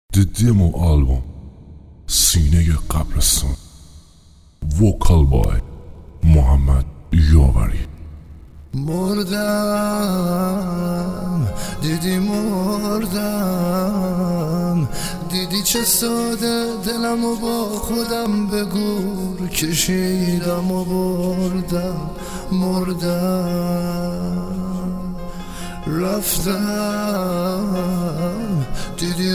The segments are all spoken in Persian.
The Demo Album سینه قبرستان وکال بای محمد یاوری. مردم دیدی مردم، دیدی چه ساده دلمو با خودم به گور کشیدم و بردم. مردم رفتم دیدی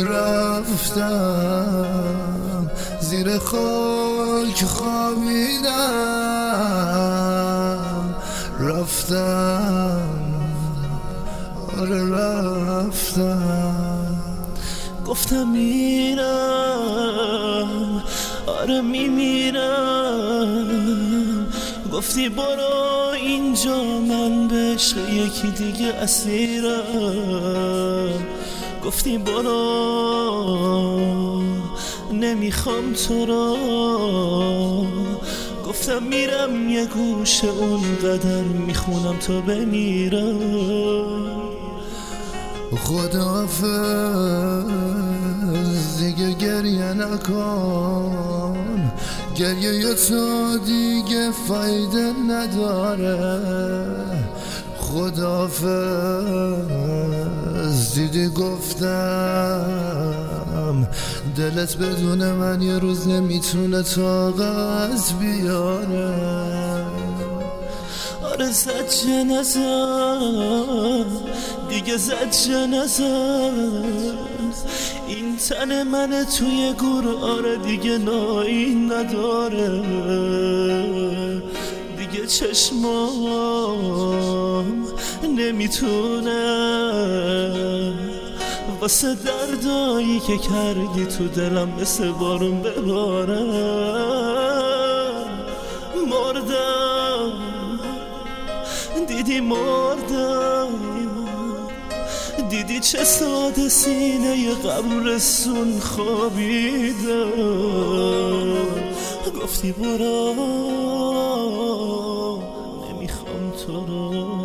رفتم، زیر خاک خوابیدم. رفتم آره رفتم، گفتم میرم آره میمیرم، گفتی برو اینجا من به عشق یکی دیگه اسیرم. گفتی برو نمیخوام تو را، گفتم میرم یه گوشه اونقدر میخونم تا بمیرم. خداحافظ دیگه گریه نکن، گریه تو دیگه فایده نداره. خداحافظ دیدی گفتم دلت بدون من یه روز نمیتونه طاقت بیاره. آره زد جنازه دیگه زد جنازه، این تن من توی گور آره دیگه نایی نداره. دیگه چشمام نمیتونه واسه دردایی که کردی تو دلم مثل بارون بباره. مردم دیدی مردم، دیدی چه ساده سینه قبرستون خوابیدم. گفتی برو نمیخوام تو رو.